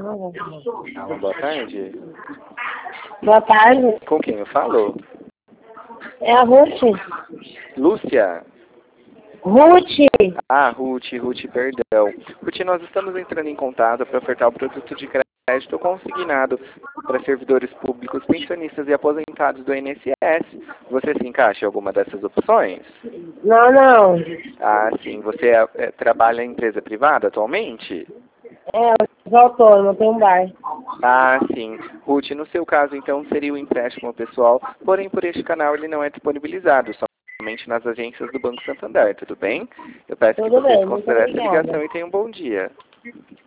Alô, boa tarde. Boa tarde. Com quem eu falo? É a Ruth. Lúcia? Ruth. Ah, Ruth, perdão. Ruth, nós estamos entrando em contato para ofertar o produto de crédito consignado para servidores públicos, pensionistas e aposentados do INSS. Você se encaixa em alguma dessas opções? Não, não. Ah, sim. Você trabalha em empresa privada atualmente? Eu sou autônoma, tenho um bar. Ah, sim. Ruth, no seu caso, então, seria o empréstimo pessoal, porém, por este canal ele não é disponibilizado, somente nas agências do Banco Santander, tudo bem? Eu peço que Tudo você bem, muito desconsidere essa obrigada. ligação e tenha um bom dia.